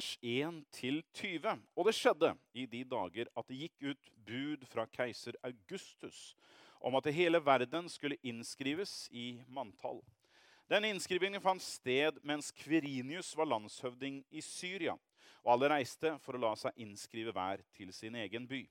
1-20. Og det skjedde i de dager at det gikk ut bud fra keiser Augustus om at hele verden skulle innskrives i manntall. Den innskrivingen fant sted mens Quirinius var landshøvding i Syria, og alle reiste for å la seg innskrive hver til sin egen by.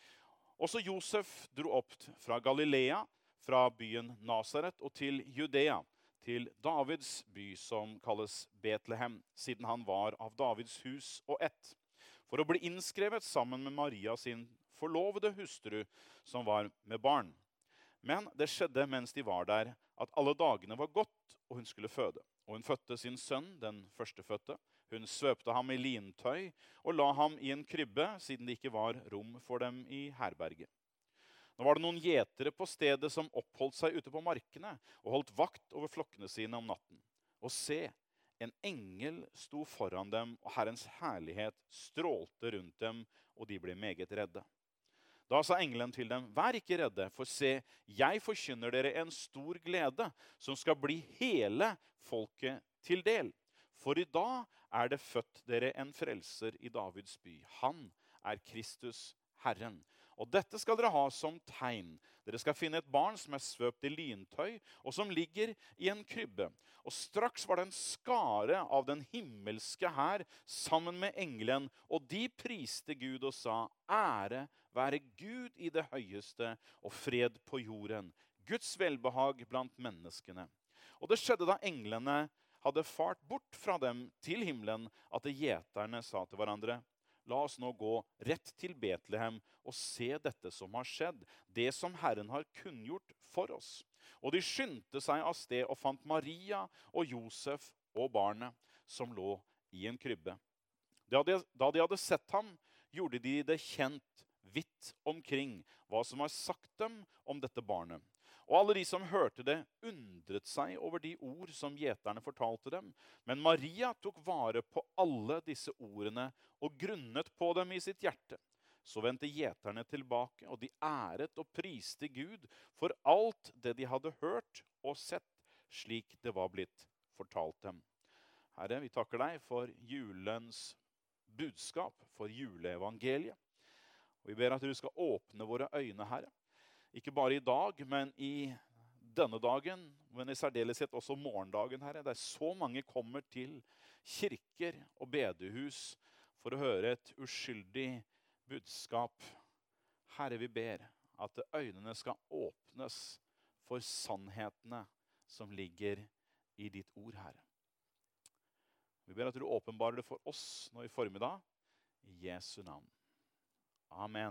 Også Josef dro opp fra Galilea, fra byen Nazaret og til Judea, til Davids by som kalles Betlehem, siden han var av Davids hus og ett, for å bli innskrevet sammen med Maria sin forlovede hustru som var med barn. Men det skjedde mens de var der at alle dagene var gått, og hun skulle føde. Og hun fødte sin sønn, den førstefødte. Hun svøpte ham i lintøy og la ham i en krybbe, siden det ikke var rom for dem i herberget. Nå var det noen gjetere på stedet som oppholdt seg ute på markene og holdt vakt over flokkene sine om natten. Og se, en engel sto foran dem, og Herrens herlighet strålte rundt dem, og de ble meget redde. Da sa engelen til dem, vær ikke redde, for se, jeg forkynner dere en stor glede, som skal bli hele folket til del. For i dag er det født dere en frelser i Davids by. Han er Kristus Herren. Og dette skal dere ha som tegn. Dere skal finne et barn som er svøpt i lintøy, og som ligger i en krybbe. Og straks var det en skare av den himmelske hær sammen med engelen, og de priste Gud og sa, ære være Gud i det høyeste, og fred på jorden. Guds velbehag blant menneskene. Og det skjedde da englene hadde fart bort fra dem til himmelen, at gjeterne sa til hverandre, la oss nå gå rett til Betlehem og se dette som har skjedd, det som Herren har kunngjort for oss. Og de skyndte seg av sted og fant Maria og Josef og barnet som lå i en krybbe. Da de hadde sett ham, gjorde de det kjent vidt omkring hva som var sagt dem om dette barnet. Og alle de som hørte det undret seg over de ord som gjeterne fortalte dem. Men Maria tok vare på alle disse ordene og grunnet på dem i sitt hjerte. Så vendte gjeterne tilbake, og de æret og priste Gud for alt det de hadde hørt og sett, slik det var blitt fortalt dem. Herre, vi takker deg for julens budskap, for juleevangeliet. Og vi ber at du skal åpne våre øyne, Herre. Ikke bare i dag, men i denne dagen, men i særdeleshet også morgendagen, Herre. Der så mange kommer til kirker og bedehus for å høre et uskyldig budskap. Herre, vi ber at øynene skal åpnes for sannhetene som ligger i ditt ord, Herre. Vi ber at du åpenbarer det for oss nå i formiddag, i Jesu navn. Amen.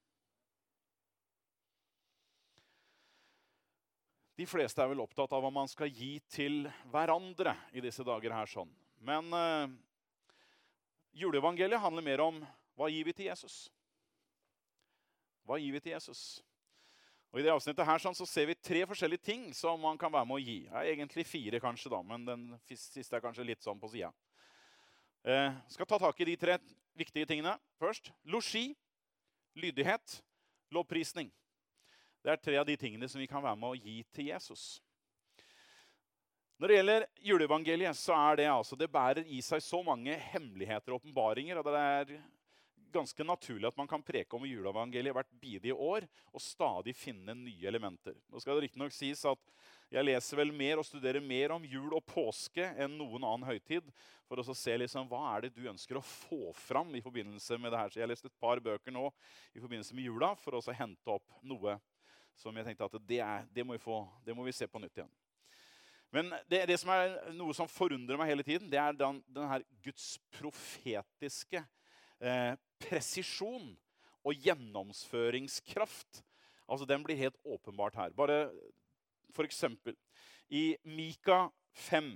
De fleste er vel opptatt av hva man skal gi til hverandre i disse dager her sånn. Men juleevangeliet handler mer om hva gir vi til Jesus? Hva gir vi til Jesus? Og i det avsnittet her sånn, så ser vi 3 forskjellige ting som man kan være med å gi. Ja, egentlig 4 kanskje da, men den siste er kanskje litt sånn på siden. Skal ta tak i de 3 viktige tingene først. Losji, lydighet, lovprisning. Det er 3 av de tingene som vi kan være med å gi til Jesus. Når det gjelder juleevangeliet, så er det altså, det bærer i seg så mange hemmeligheter og åpenbaringer, og det er ganske naturlig at man kan preke om juleevangeliet hvert bidige år, og stadig finne nye elementer. Nå skal det riktig nok sies at jeg leser vel mer og studerer mer om jul og påske enn noen annen høytid, for å se liksom, hva er det du ønsker å få fram i forbindelse med det her. Så jeg har lest et par bøker nå i forbindelse med jula, for å hente opp noe som jeg tenkte at det må vi se på nytt igjen. Men det som er noe som forundrer meg hele tiden, det er den her Guds profetiske presisjon og gjennomføringskraft. Altså den blir helt åpenbart her. Bare for eksempel, i Mika 5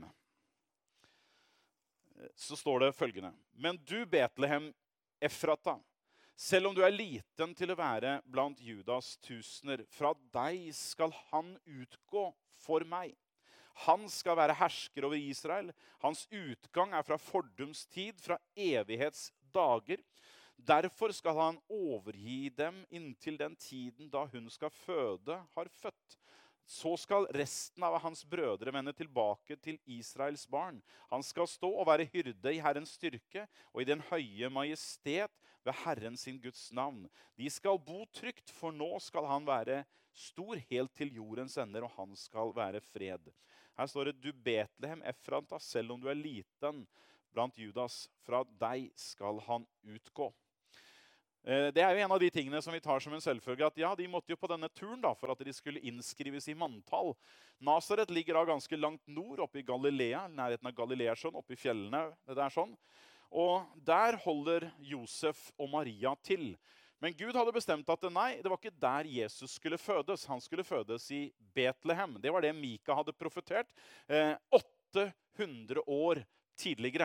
så står det følgende. Men du, Betlehem, Efrata, selv om du er liten til å være blant Judas tusener, fra deg skal han utgå for meg. Han skal være hersker over Israel. Hans utgang er fra fordums tid, fra evighetsdager. Derfor skal han overgi dem inntil den tiden da hun skal føde har født. Så skal resten av hans brødre vende tilbake til Israels barn. Han skal stå og være hyrde i Herrens styrke og i den høye majestet ved Herren sin Guds navn. De skal bo trygt, for nå skal han være stor helt til jordens ender, og han skal være fred. Her står det, du Betlehem Efrata, selv om du er liten blant Judas, fra deg skal han utgå. Det er jo en av de tingene som vi tar som en selvfølge, at ja, de måtte jo på denne turen da, for at de skulle innskrives i manntall. Nazaret ligger da ganske langt nord, oppe i Galilea, nærheten av Galileasjøen, oppe i fjellene, det der sånn. Og der holder Josef og Maria til. Men Gud hadde bestemt at nei, det var ikke der Jesus skulle fødes. Han skulle fødes i Betlehem. Det var det Mika hadde profetert 800 år tidligere.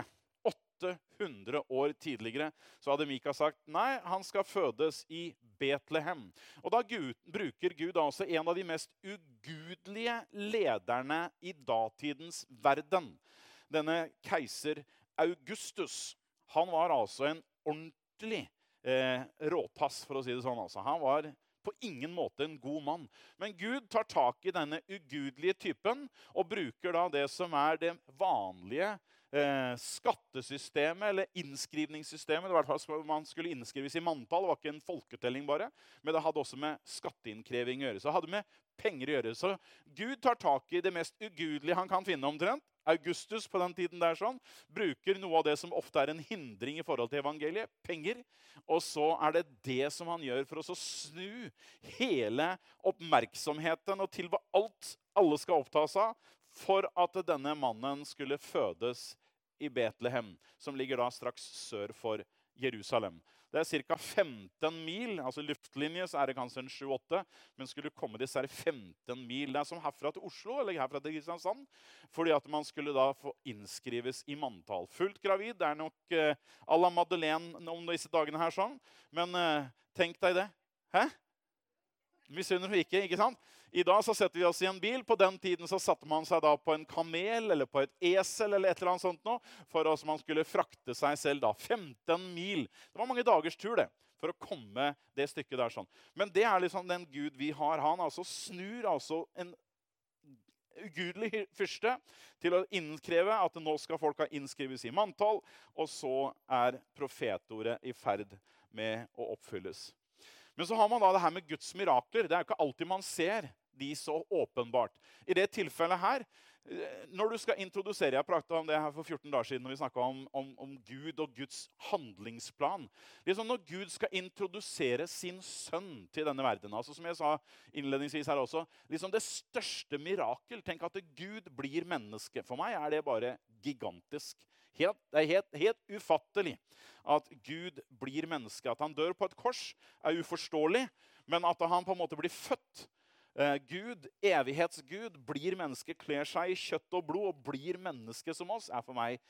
800 år tidligere så hadde Mika sagt, nei, han skal fødes i Betlehem. Og da bruker Gud altså en av de mest ugudelige lederne i datidens verden. Denne keiser Augustus, han var altså en ordentlig råtass, for å si det sånn. Altså. Han var på ingen måte en god mann. Men Gud tar tak i denne ugudelige typen og bruker da det som er det vanlige skattesystemet eller innskrivningssystemet. I hvert fall man skulle innskrives i manntall, det var ikke en folketelling bare, men det hadde også med skatteinnkreving å gjøre. Så det hadde med penger å gjøre. Så Gud tar tak i det mest ugudelige han kan finne omtrent. Augustus på den tiden der sånn, bruker noe av det som ofte er en hindring i forhold til evangeliet, penger. Og så er det det som han gjør for å snu hele oppmerksomheten og til hva alle skal opptas av, for at denne mannen skulle fødes i Betlehem, som ligger da straks sør for Jerusalem. Det er cirka 15 mil, altså luftlinje så er det kanskje en 7-8, men skulle komme det så er det 15 mil. Det er som herfra til Oslo, eller herfra til Kristiansand, fordi at man skulle da få innskrives i manntall. Fullt gravid, det er nok à la Madeleine om disse dagene her sånn, men tenk deg det. Hæ? Misunner du ikke sant? I dag så setter vi oss i en bil. På den tiden så satte man seg da på en kamel eller på et esel eller et eller annet sånt nå, for at man skulle frakte seg selv da 15 mil. Det var mange dagers tur det, for å komme det stykket der sånn. Men det er liksom den Gud vi har. Han altså snur altså en ugudelig fyrste til å innkreve at nå skal folk ha innskrives i manntall, og så er profetordet i ferd med å oppfylles. Men så har man da det her med Guds mirakler. Det er jo ikke alltid man ser de så åpenbart. I det tilfellet her, når du skal introdusere, jeg pratet om det her for 14 dager siden, når vi snakket om Gud og Guds handlingsplan. Liksom når Gud skal introdusere sin sønn til denne verden, altså som jeg sa innledningsvis her også, liksom det største mirakel, tenk at Gud blir menneske. For meg er det bare gigantisk. Det er helt ufattelig at Gud blir menneske. At han dør på et kors er uforståelig, men at han på en måte blir født. Gud, evighetsgud, blir menneske, kler seg i kjøtt og blod og blir menneske som oss, er for meg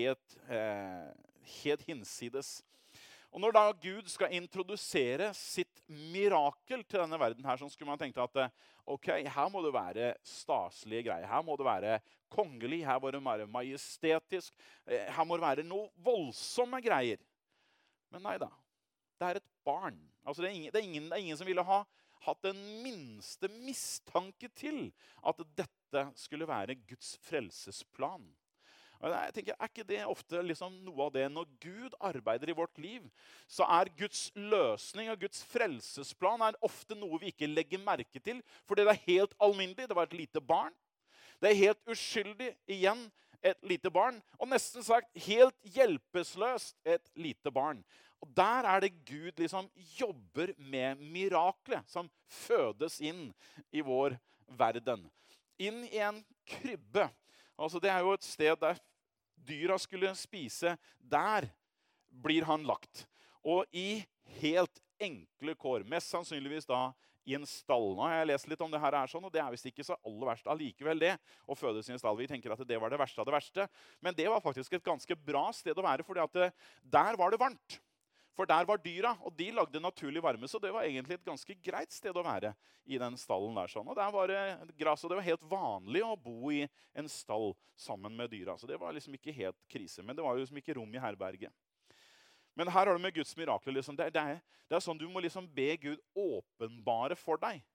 helt hinsides. Og når da Gud skal introdusere sitt mirakel til denne verden her, så skulle man tenke at ok, her må det være staselige greier, her må det være kongelig, her må det være majestetisk, her må det være noe voldsomme greier. Men nei da, det er et barn. Altså det er ingen som ville ha hatt den minste mistanke til at dette skulle være Guds frelsesplan. Og jeg tenker, er ikke det ofte liksom noe av det når Gud arbeider i vårt liv, så er Guds løsning og Guds frelsesplan er ofte noe vi ikke legger merke til, fordi det er helt alminnelig. Det var et lite barn. Det er helt uskyldig, igjen, et lite barn. Og nesten sagt, helt hjelpeløst et lite barn. Og der er det Gud liksom jobber med miraklet som fødes inn i vår verden. Inn i en krybbe. Altså det er jo et sted der dyra skulle spise. Der blir han lagt. Og i helt enkle kår. Mest sannsynligvis da i en stall. Nå har jeg lest litt om det her sånn, og det er vist ikke så aller verst allikevel det, å fødes i en stall. Vi tenker at det var det verste av det verste. Men det var faktisk et ganske bra sted å være, fordi at der var det varmt. For der var dyra, og de lagde naturlig varme, så det var egentlig et ganske greit sted å være i den stallen der. Sånn. Og der var det gras, og det var helt vanlig å bo i en stall sammen med dyra. Så det var liksom ikke helt krise, men det var jo liksom ikke rom i herberget. Men her har du med Guds mirakler. Liksom. Det er sånn du må liksom be Gud åpenbare for deg.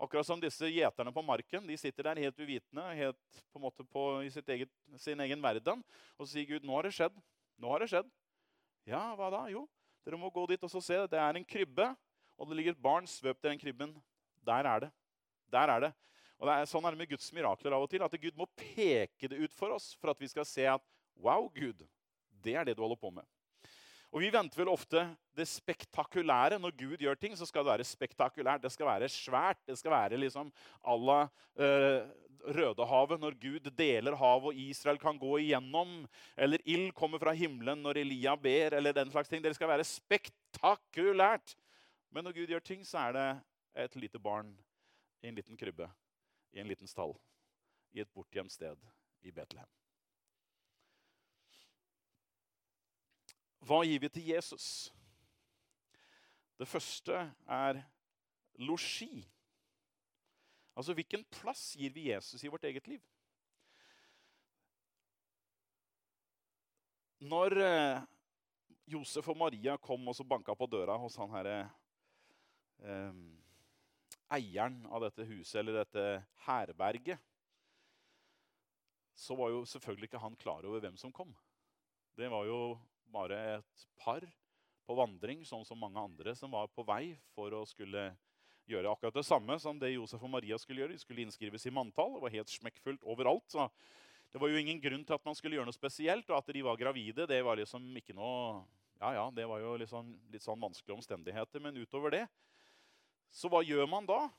Akkurat som disse gjeterne på marken, de sitter der helt uvitende, helt på en måte i sin egen verden. Og så sier Gud, nå har det skjedd. Nå har det skjedd. Ja, hva da? Jo, dere må gå dit og så se. Det er en krybbe, og det ligger et barn svøpt i den krybben. Der er det. Der er det. Og sånn er det med Guds mirakler av og til, at Gud må peke det ut for oss, for at vi skal se at, wow, Gud, det er det du holder på med. Og vi venter vel ofte det spektakulære. Når Gud gjør ting, så skal det være spektakulært. Det skal være svært. Det skal være liksom à la Rødehavet, når Gud deler hav og Israel kan gå igjennom. Eller ild kommer fra himmelen når Elia ber, eller den slags ting. Det skal være spektakulært. Men når Gud gjør ting, så er det et lite barn i en liten krybbe, i en liten stall, i et bortgjemt sted i Betlehem. Hva gir vi til Jesus? Det første er losji. Altså, hvilken plass gir vi Jesus i vårt eget liv? Når Josef og Maria kom og så banket på døra hos han her, eieren av dette huset, eller dette herberget, så var jo selvfølgelig ikke han klar over hvem som kom. Det var jo bare et par på vandring, sånn som mange andre som var på vei for å skulle gjøre akkurat det samme som det Josef og Maria skulle gjøre. De skulle innskrives i manntall, det var helt smekkfullt overalt. Så det var jo ingen grunn til at man skulle gjøre noe spesielt, og at de var gravide, det var liksom ikke noe, ja, det var jo liksom litt sånn vanskelige omstendigheter, men utover det. Så hva gjør man da?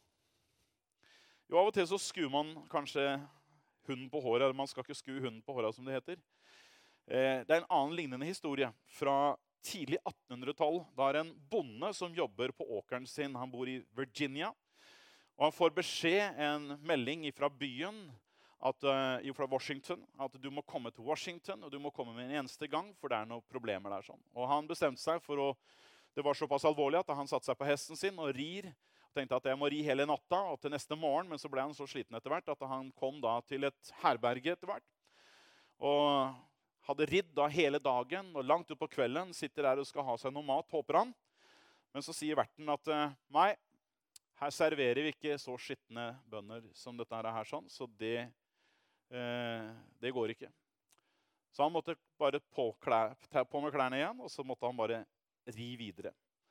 Jo, av og til så skuer man kanskje hunden på håret, eller man skal ikke skue hunden på håret som det heter. Det er en annen lignende historie fra tidlig 1800-tall. Det er en bonde som jobber på åkeren sin. Han bor i Virginia. Og han får beskjed, en melding fra byen, fra Washington, at du må komme til Washington, og du må komme med en eneste gang, for det er noen problemer der. Sånn. Og han bestemte seg for det var såpass alvorlig at han satte seg på hesten sin og rir. Og tenkte at jeg må ri hele natta og til neste morgen, men så ble han så sliten etter hvert at han kom da til et herberge etter hvert. Og hadde ridd da hele dagen, og langt ut på kvelden sitter der og skal ha seg noe mat, håper han. Men så sier verten at, nei, her serverer vi ikke så skittende bønner som dette her sånn, så det går ikke. Så han måtte bare ta på med klærne igjen, og så måtte han bare ri videre.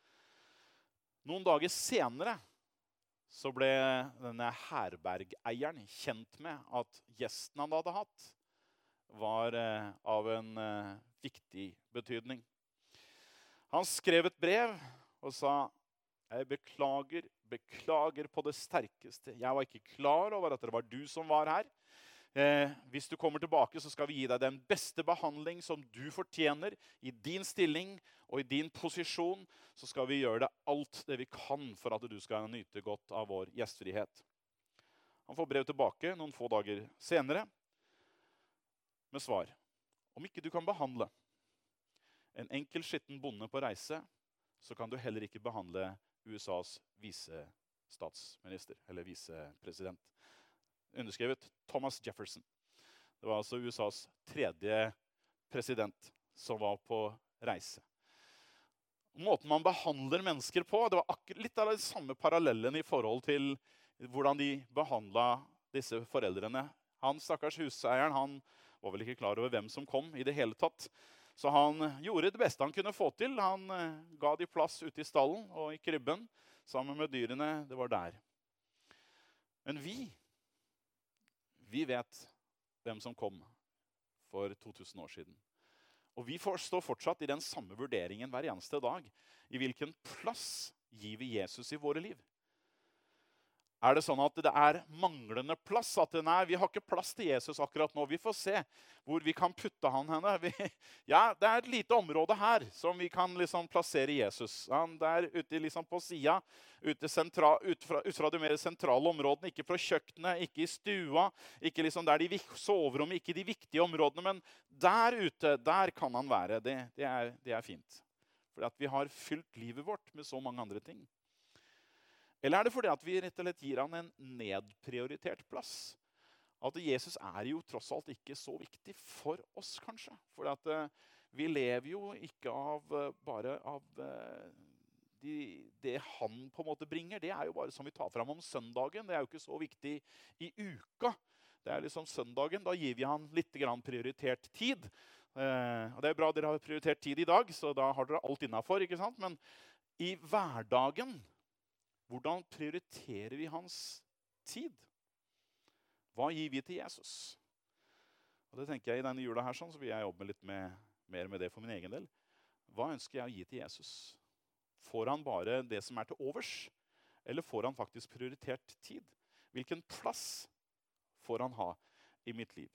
Noen dager senere så ble denne herbergeieren kjent med at gjesten han hadde hatt, var av en viktig betydning. Han skrev et brev og sa, jeg beklager på det sterkeste. Jeg var ikke klar over at det var du som var her. Hvis du kommer tilbake, så skal vi gi deg den beste behandling som du fortjener i din stilling og i din posisjon. Så skal vi gjøre det alt det vi kan for at du skal nyte godt av vår gjestfrihet. Han får brev tilbake noen få dager senere, med svar. Om ikke du kan behandle en enkel skitten bonde på reise, så kan du heller ikke behandle USAs visestatsminister, eller visepresident. Underskrevet Thomas Jefferson. Det var altså USAs 3. president som var på reise. Måten man behandler mennesker på, det var litt av den samme parallellen i forhold til hvordan de behandlet disse foreldrene. Han, stakkars huseieren, han var vel ikke klar over hvem som kom i det hele tatt. Så han gjorde det beste han kunne få til. Han ga de plass ute i stallen og i krybben, sammen med dyrene. Det var der. Men vi vet hvem som kom for 2000 år siden. Og vi står fortsatt i den samme vurderingen hver eneste dag. I hvilken plass gir vi Jesus i våre liv? Er det sånn at det er manglende plass? At nei, vi har ikke plass til Jesus akkurat nå. Vi får se hvor vi kan putte han henne. Ja, det er et lite område her som vi kan liksom plassere Jesus. Han der ute liksom på siden, ut fra de mer sentrale områdene, ikke fra kjøkkenet, ikke i stua, ikke liksom der de soverommet, ikke de viktige områdene, men der ute, der kan han være. Det er fint. For at vi har fylt livet vårt med så mange andre ting. Eller er det fordi at vi rett og slett gir han en nedprioritert plass? At Jesus er jo tross alt ikke så viktig for oss, kanskje. For at vi lever jo ikke bare av det han på en måte bringer, det jo bare som vi tar frem om søndagen. Det jo ikke så viktig i uka. Det liksom søndagen, da gir vi han litt grann prioritert tid. Og det bra dere har prioritert tid i dag, så da har dere alt innenfor, ikke sant? Men i hverdagen, hvordan prioriterer vi hans tid? Hva gir vi til Jesus? Og det tenker jeg i denne jula her, så vil jeg jobbe litt mer med det for min egen del. Hva ønsker jeg å gi til Jesus? Får han bare det som til overs? Eller får han faktisk prioritert tid? Hvilken plass får han ha i mitt liv?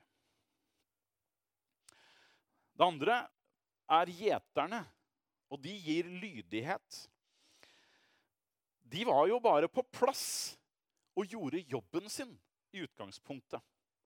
Det andre gjeterne, og de gir lydighet. De var jo bare på plass og gjorde jobben sin i utgangspunktet.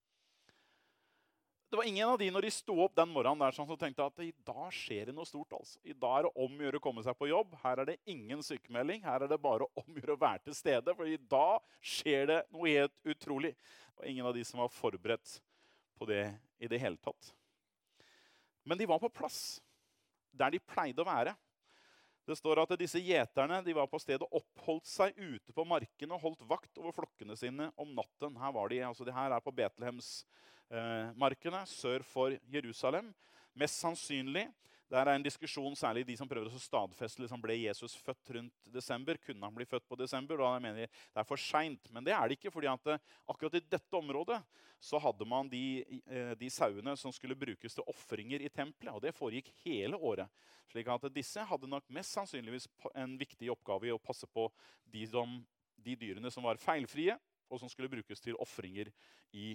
Det var ingen av de når de stod opp den morgenen der, som tenkte at i dag skjer det noe stort. Altså. I dag det om å gjøre å komme seg på jobb. Her det ingen sykemelding. Her det bare om å gjøre å være til stede. For i dag skjer det noe helt utrolig. Det var ingen av de som var forberedt på det i det hele tatt. Men de var på plass der de pleide å være. Det står at disse gjeterne de var på stedet og oppholdt seg ute på markene og holdt vakt over flokkene sine om natten. Her var de, altså det her på Betlehems markene sør for Jerusalem. Mest sannsynlig, der en diskusjon, særlig de som prøver å stadfeste, liksom ble Jesus født rundt desember? Kunne han bli født på desember? Da mener jeg det for sent. Men det det ikke, fordi at akkurat i dette området så hadde man de sauene som skulle brukes til offringer i tempelet, og det foregikk hele året. Slik at disse hadde nok mest sannsynligvis en viktig oppgave i å passe på de dyrene som var feilfrie, og som skulle brukes til offringer i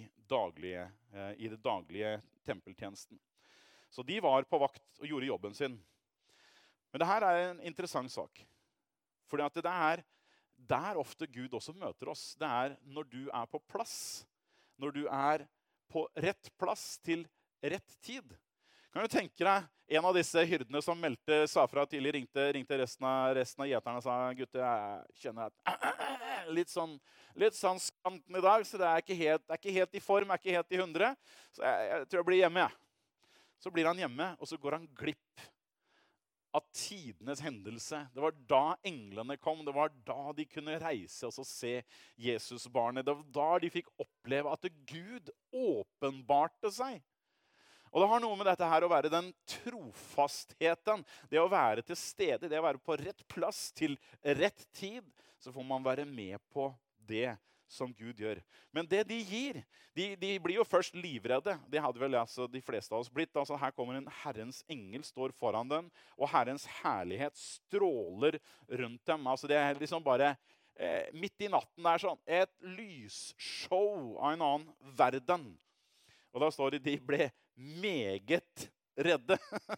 det daglige tempeltjenesten. Så de var på vakt og gjorde jobben sin. Men det her en interessant sak. For det der ofte Gud også møter oss. Det når du på plass. Når du på rett plass til rett tid. Kan du tenke deg en av disse hyrdene som sa fra tidlig, ringte resten av gjeterne og sa, gutter, jeg kjenner at litt sånn skanten i dag, så det ikke helt i form, ikke helt i 100. Så jeg tror jeg blir hjemme, Så blir han hjemme, og så går han glipp av tidenes hendelse. Det var da englene kom, det var da de kunne reise og se Jesusbarnet. Det var da de fikk oppleve at Gud åpenbarte seg. Og det har noe med dette her å være den trofastheten, det å være til stede, det å være på rett plass til rett tid, så får man være med på det som Gud gjør. Men det de gir, de blir jo først livredde. Det hadde vel de fleste av oss blitt. Altså, her kommer en Herrens engel, står foran dem, og Herrens herlighet stråler rundt dem. Altså, det liksom bare midt i natten sånn, et lysshow av en annen verden. Og da står det, de ble meget redde.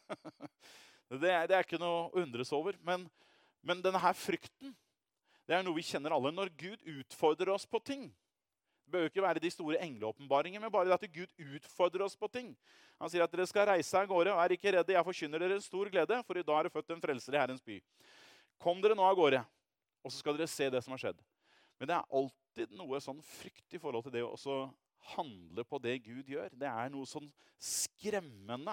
Det ikke noe å undres over. Men denne her frykten, det noe vi kjenner alle. Når Gud utfordrer oss på ting, det bør jo ikke være de store engleåpenbaringer, men bare at Gud utfordrer oss på ting. Han sier at dere skal reise av gårde, og ikke redde, jeg forkynner dere stor glede, for i dag det født en frelser i Herrens by. Kom dere nå av gårde, og så skal dere se det som har skjedd. Men det alltid noe sånn frykt i forhold til det å også handle på det Gud gjør. Det noe sånn skremmende.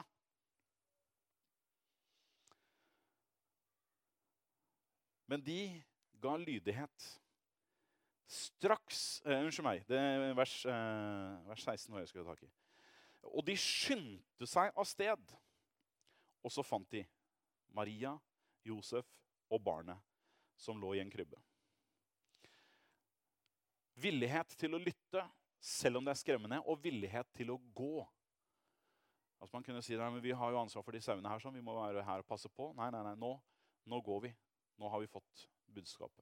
Men de ga lydighet. Straks, unnskyld meg, det vers 16 var jeg skulle ta tak i. Og de skyndte seg av sted. Og så fant de Maria, Josef og barnet som lå i en krybbe. Villighet til å lytte, selv om det skremmende, og villighet til å gå. Altså man kunne si, men vi har jo ansvar for de sauene her, så vi må være her og passe på. Nei, nå går vi. Nå har vi fått budskapet.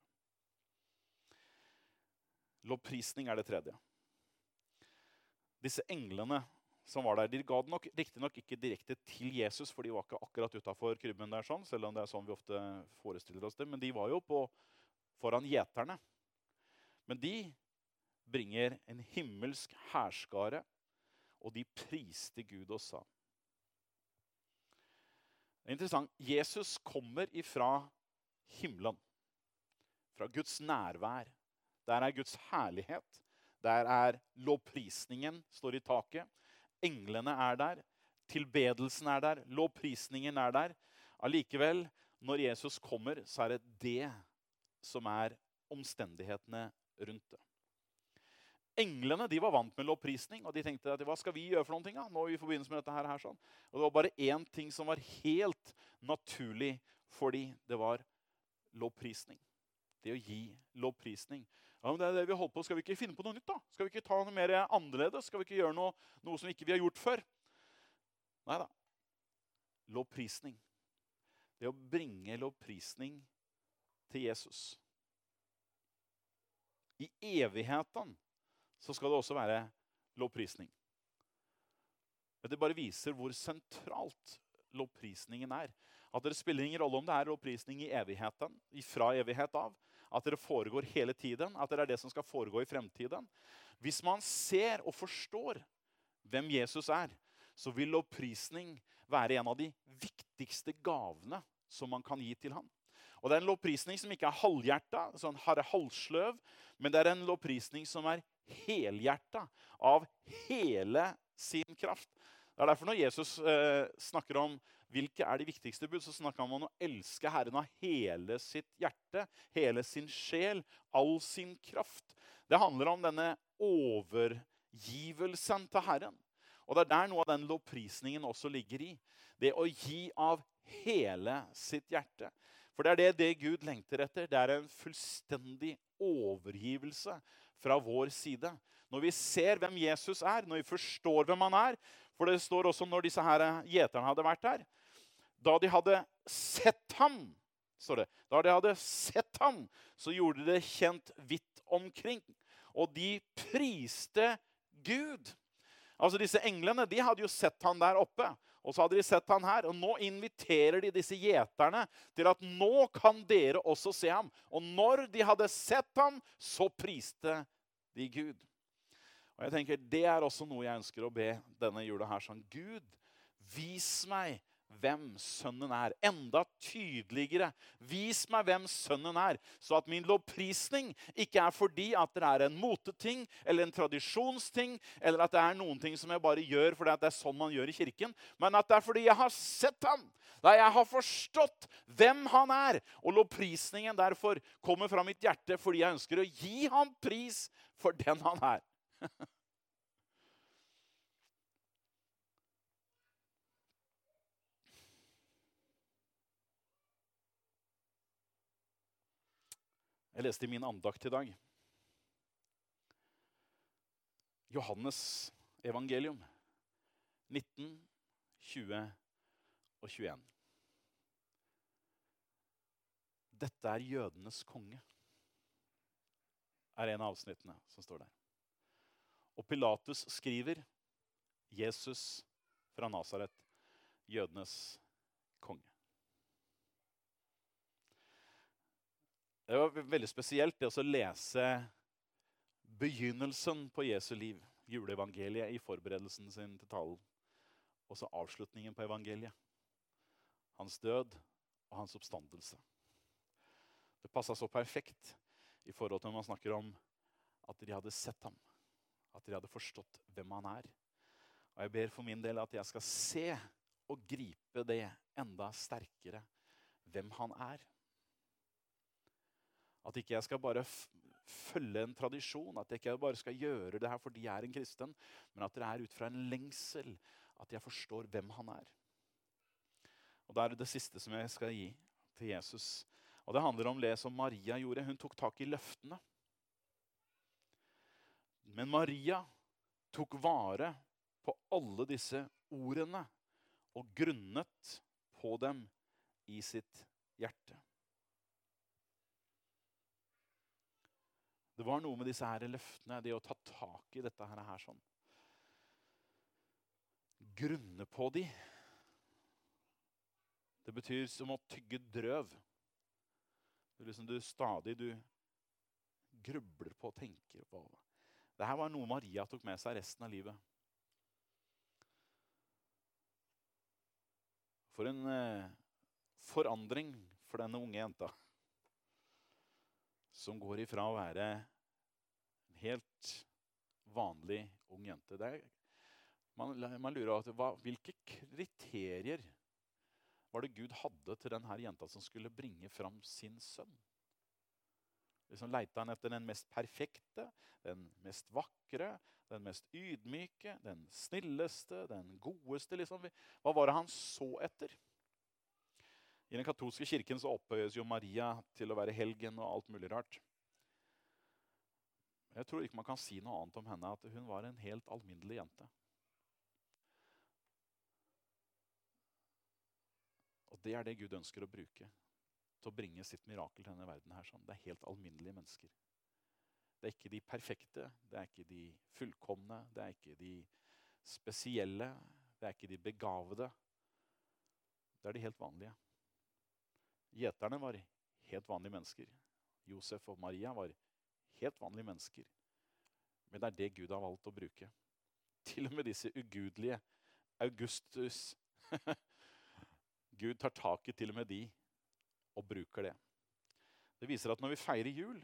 Lovprisning det tredje. Disse englene som var der, de ga det riktig nok ikke direkte til Jesus, for de var ikke akkurat utenfor krybben der sånn, selv om det sånn vi ofte forestiller oss det, men de var jo foran gjeterne. Men de bringer en himmelsk herskare, og de priste Gud og sa. Det interessant. Jesus kommer ifra himmelen, fra Guds nærvær. Der Guds herlighet. Der lovprisningen står i taket. Englene der. Tilbedelsen der. Lovprisningen der. Allikevel, når Jesus kommer, så er det som er omstendighetene rundt det. Englene, de var vant med lovprisning, og de tenkte at hva skal vi gjøre for noen ting nå i forbindelse med dette her sånn? Og det var bare en ting som var helt naturlig for de, det var lovprisning. Det å gi lovprisning. Ja, men det er det vi holder på, skal vi ikke finne på noe nytt da? Skal vi ikke ta noe mer annerledes? Skal vi ikke gjøre noe som ikke vi har gjort før? Neida. Lovprisning. Det å bringe lovprisning til Jesus. I evigheten så skal det også være lovprisning. Men det bare viser hvor sentralt lovprisningen er. At det spiller ingen rolle om det er lovprisning i evigheten, fra evighet av. At det foregår hele tiden, at det er det som skal foregå i fremtiden. Hvis man ser og forstår hvem Jesus er, så vil lovprisning være en av de viktigste gavene som man kan gi til ham. Og det er en lovprisning som ikke er halvhjertet, sånn halvsløv, men det er en lovprisning som er helhjertet av hele sin kraft. Det er derfor når Jesus snakker om hvilke er de viktigste bud, så snakker han om å elske Herren av hele sitt hjerte, hele sin sjel, all sin kraft. Det handler om denne overgivelsen til Herren. Og det er der noe av den lovprisningen også ligger i. Det å gi av hele sitt hjerte. For det er det Gud lengter etter. Det er en fullstendig overgivelse fra vår side. Når vi ser hvem Jesus er, når vi forstår hvem han er, for det står også når disse her gjeterne hadde vært der, da de hadde sett ham, står det, da de hadde sett ham, så gjorde det kjent vidt omkring. Og de priste Gud. Altså disse englene, de hadde jo sett han der oppe, og så hadde de sett han her, og nå inviterer de disse gjeterne til at nå kan dere også se ham. Og når de hadde sett ham, så priste de Gud. Og jeg tenker, det er også noe jeg ønsker å be denne jula her, sånn, Gud, vis meg hvem sønnen er. Enda tydeligere. Vis meg hvem sønnen er, så at min lovprisning ikke er fordi at det er en moteting, eller en tradisjonsting, eller at det er noen ting som jeg bare gjør fordi at det er sånn man gjør i kirken, men at det er fordi jeg har sett ham, da jeg har forstått hvem han er, og lovprisningen derfor kommer fra mitt hjerte fordi jeg ønsker å gi ham pris for den han er. Jeg leste i min andakt i dag. Johannes evangelium 19, 20 og 21. Dette er jødenes konge, er en av avsnittene som står der. Og Pilatus skriver, Jesus fra Nazaret, jødenes konge. Det var veldig spesielt det å lese begynnelsen på Jesu liv, juleevangeliet i forberedelsen sin til talen, og så avslutningen på evangeliet. Hans død og hans oppstandelse. Det passet så perfekt i forhold til når man snakker om at de hadde sett ham, at de hadde forstått hvem han er. Og jeg ber for min del at jeg skal se og gripe det enda sterkere, hvem han er. At ikke jeg skal bare følge en tradisjon, at jeg ikke bare skal gjøre det her fordi jeg er en kristen, men at det er ut fra en lengsel at jeg forstår hvem han er. Og det er det siste som jeg skal gi til Jesus. Og det handler om det som Maria gjorde. Hun tok tak i løftene. Men Maria tok vare på alle disse ordene og grunnet på dem i sitt hjerte. Det var noe med disse her løftene, det å ta tak i dette her sånn. Grunne på de. Det betyr som å tygge drøv. Det er liksom du stadig grubler på og tenker på. Dette var noe Maria tok med seg resten av livet. For en forandring for denne unge jenta. Som går ifra å være en helt vanlig ung jente. Man lurer på hvilke kriterier var det Gud hadde til denne jenta som skulle bringe fram sin sønn? Liksom leita han etter den mest perfekte, den mest vakre, den mest ydmyke, den snilleste, den godeste. Liksom. Hva var det han så etter? I den katolske kirken så opphøyes jo Maria til å være helgen og alt mulig rart. Jeg tror ikke man kan si noe annet om henne, at hun var en helt alminnelig jente. Og det er det Gud ønsker å bruke til å bringe sitt mirakel til denne verden her. Det er helt alminnelige mennesker. Det er ikke de perfekte, det er ikke de fullkomne, det er ikke de spesielle, det er ikke de begavede. Det er de helt vanlige. Gjeterne var helt vanlige mennesker. Josef og Maria var helt vanlige mennesker. Men det er det Gud har valgt å bruke. Til og med disse ugudelige Augustus. Gud tar tak i til og med de og bruker det. Det viser at når vi feirer jul,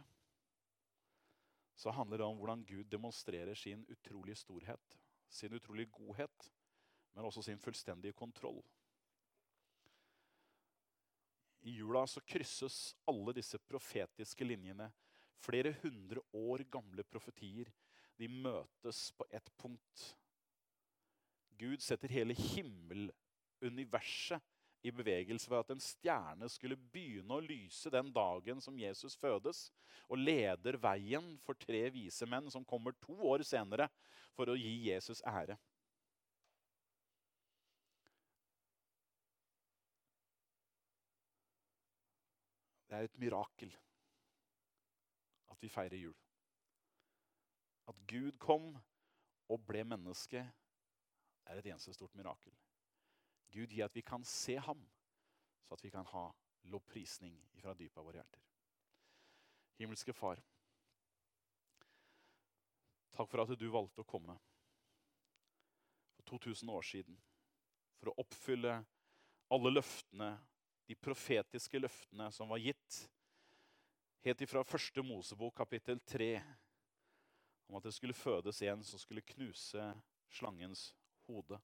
så handler det om hvordan Gud demonstrerer sin utrolige storhet, sin utrolige godhet, men også sin fullstendige kontroll. I jula så krysses alle disse profetiske linjene. Flere 100 år gamle profetier, de møtes på ett punkt. Gud setter hele himmeluniverset i bevegelse for at en stjerne skulle begynne å lyse den dagen som Jesus fødes, og leder veien for 3 vise menn som kommer 2 år senere for å gi Jesus ære. Det er et mirakel at vi feirer jul. At Gud kom og ble menneske er et eneste stort mirakel. Gud gir at vi kan se ham, så at vi kan ha lovprisning fra dypet av våre hjerter. Himmelske Far, takk for at du valgte å komme for 2000 år siden, for å oppfylle alle løftene, de profetiske løftene som var gitt, helt ifra 1. Mosebok kapittel 3, om at det skulle fødes en som skulle knuse slangens hode.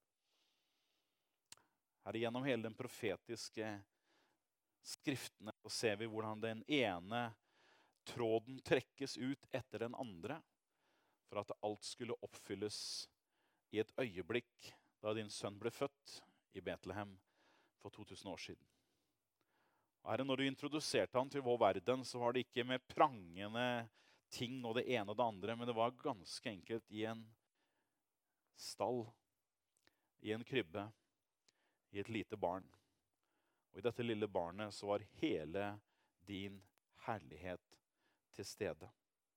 Her gjennom hele den profetiske skriftene så ser vi hvordan den ene tråden trekkes ut etter den andre, for at alt skulle oppfylles i et øyeblikk da din sønn ble født i Betlehem for 2000 år siden. Herre, når du introduserte han til vår verden, så var det ikke med prangende ting og det ene og det andre, men det var ganske enkelt i en stall, i en krybbe, i et lite barn. Og i dette lille barnet så var hele din herlighet til stede.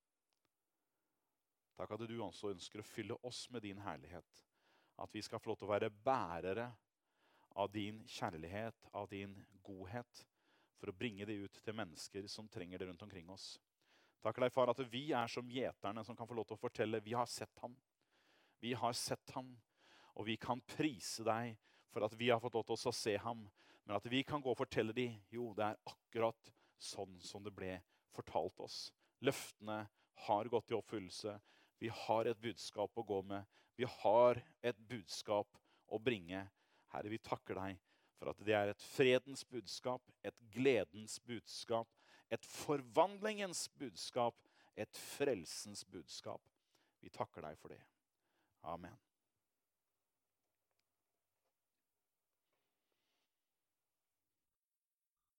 Takk at du også ønsker å fylle oss med din herlighet, at vi skal få lov til å være bærere av din kjærlighet, av din godhet, for å bringe det ut til mennesker som trenger det rundt omkring oss. Takk deg, far, at vi er som gjeterne som kan få lov til å fortelle, vi har sett ham. Vi har sett ham, og vi kan prise deg for at vi har fått lov til å se ham, men at vi kan gå og fortelle dem, jo, det er akkurat sånn som det ble fortalt oss. Løftene har gått i oppfyllelse. Vi har et budskap å gå med. Vi har et budskap å bringe. Herre, vi takker deg for at det er et fredens budskap, et gledens budskap, et forvandlingens budskap, et frelsens budskap. Vi takker deg for det. Amen.